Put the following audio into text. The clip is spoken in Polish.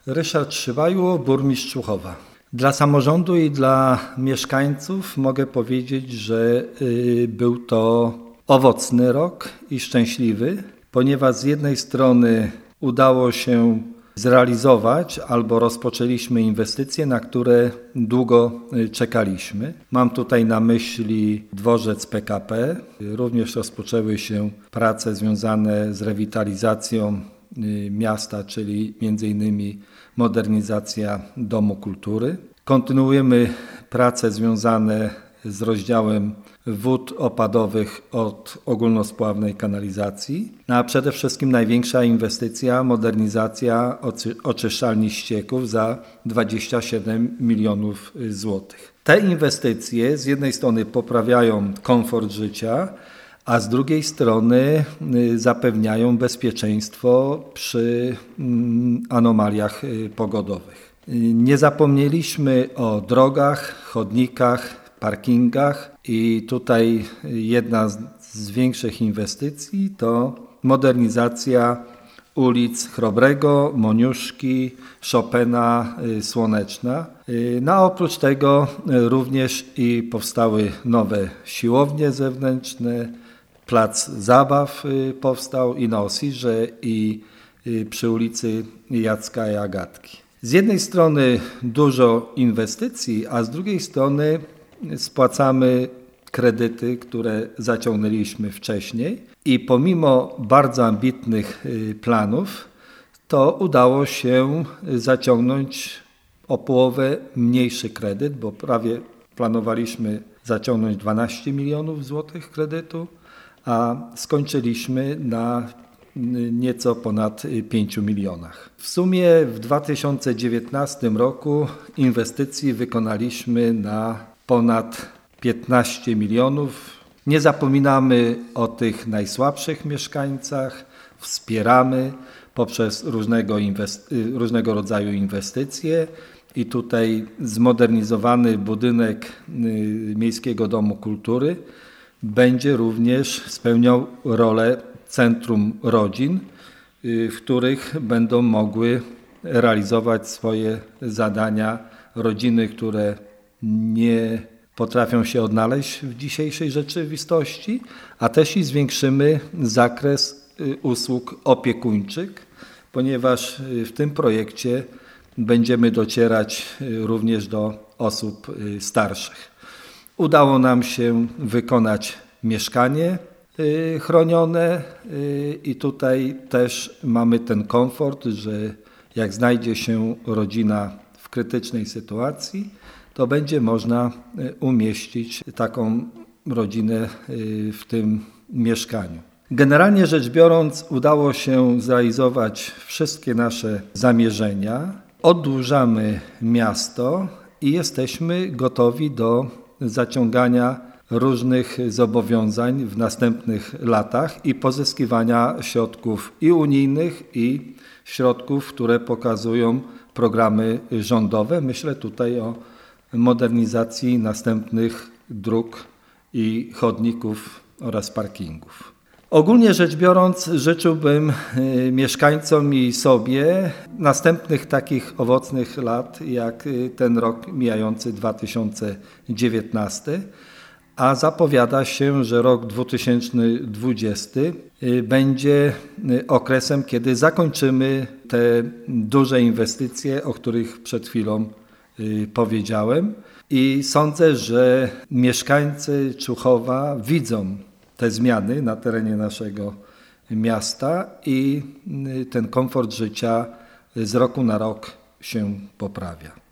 Ryszard Szywajło, burmistrz Człuchowa. Dla samorządu i dla mieszkańców mogę powiedzieć, że był to owocny rok i szczęśliwy, ponieważ z jednej strony udało się zrealizować albo rozpoczęliśmy inwestycje, na które długo czekaliśmy. Mam tutaj na myśli dworzec PKP. Również rozpoczęły się prace związane z rewitalizacją miasta, czyli m.in. modernizacja Domu Kultury. Kontynuujemy prace związane z rozdziałem wód opadowych od ogólnospławnej kanalizacji. A przede wszystkim największa inwestycja, modernizacja oczyszczalni ścieków za 27 milionów złotych. Te inwestycje z jednej strony poprawiają komfort życia, a z drugiej strony zapewniają bezpieczeństwo przy anomaliach pogodowych. Nie zapomnieliśmy o drogach, chodnikach, parkingach i tutaj jedna z większych inwestycji to modernizacja ulic Chrobrego, Moniuszki, Chopina, Słoneczna. A oprócz tego również i powstały nowe siłownie zewnętrzne, plac zabaw powstał i na Osirze, i przy ulicy Jacka i Agatki. Z jednej strony dużo inwestycji, a z drugiej strony spłacamy kredyty, które zaciągnęliśmy wcześniej i pomimo bardzo ambitnych planów, to udało się zaciągnąć o połowę mniejszy kredyt, bo prawie planowaliśmy zaciągnąć 12 milionów złotych kredytu, a skończyliśmy na nieco ponad 5 milionach. W sumie w 2019 roku inwestycji wykonaliśmy na ponad 15 milionów. Nie zapominamy o tych najsłabszych mieszkańcach, wspieramy poprzez różnego rodzaju inwestycje i tutaj zmodernizowany budynek Miejskiego Domu Kultury będzie również spełniał rolę centrum rodzin, w których będą mogły realizować swoje zadania rodziny, które nie potrafią się odnaleźć w dzisiejszej rzeczywistości, a też i zwiększymy zakres usług opiekuńczych, ponieważ w tym projekcie będziemy docierać również do osób starszych. Udało nam się wykonać mieszkanie chronione i tutaj też mamy ten komfort, że jak znajdzie się rodzina w krytycznej sytuacji, to będzie można umieścić taką rodzinę w tym mieszkaniu. Generalnie rzecz biorąc, udało się zrealizować wszystkie nasze zamierzenia. Oddłużamy miasto i jesteśmy gotowi do zaciągania różnych zobowiązań w następnych latach i pozyskiwania środków i unijnych, i środków, które pokazują programy rządowe. Myślę tutaj o modernizacji następnych dróg i chodników oraz parkingów. Ogólnie rzecz biorąc, życzyłbym mieszkańcom i sobie następnych takich owocnych lat jak ten rok mijający 2019, a zapowiada się, że rok 2020 będzie okresem, kiedy zakończymy te duże inwestycje, o których przed chwilą powiedziałem. I sądzę, że mieszkańcy Człuchowa widzą te zmiany na terenie naszego miasta i ten komfort życia z roku na rok się poprawia.